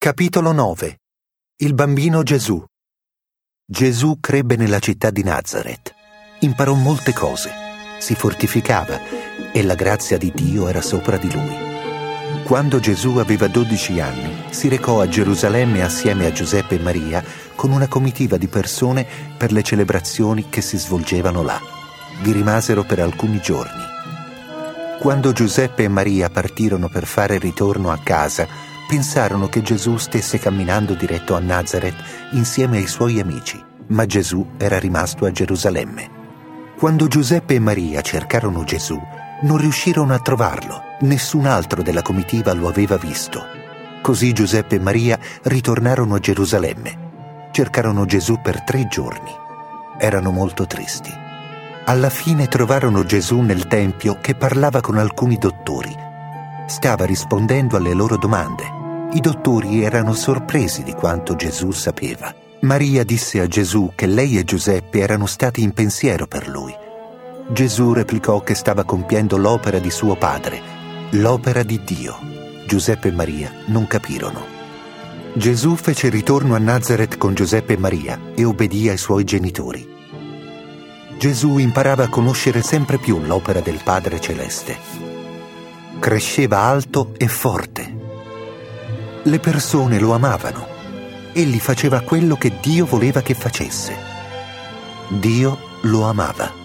Capitolo 9. Il bambino Gesù. Gesù crebbe nella città di Nazaret. Imparò molte cose, si fortificava e la grazia di Dio era sopra di lui. Quando Gesù aveva 12 anni, si recò a Gerusalemme assieme a Giuseppe e Maria con una comitiva di persone per le celebrazioni che si svolgevano là. Vi rimasero per alcuni giorni. Quando Giuseppe e Maria partirono per fare ritorno a casa, pensarono che Gesù stesse camminando diretto a Nazaret insieme ai suoi amici, ma Gesù era rimasto a Gerusalemme. Quando Giuseppe e Maria cercarono Gesù, non riuscirono a trovarlo. Nessun altro della comitiva lo aveva visto. Così Giuseppe e Maria ritornarono a Gerusalemme. Cercarono Gesù per 3 giorni. Erano molto tristi. Alla fine trovarono Gesù nel tempio che parlava con alcuni dottori. Stava rispondendo alle loro domande. I dottori erano sorpresi di quanto Gesù sapeva. Maria disse a Gesù che lei e Giuseppe erano stati in pensiero per lui. Gesù replicò che stava compiendo l'opera di suo padre, l'opera di Dio. Giuseppe e Maria non capirono. Gesù fece ritorno a Nazaret con Giuseppe e Maria e obbedì ai suoi genitori. Gesù imparava a conoscere sempre più l'opera del Padre Celeste. Cresceva alto e forte. Le persone lo amavano. Egli faceva quello che Dio voleva che facesse. Dio lo amava.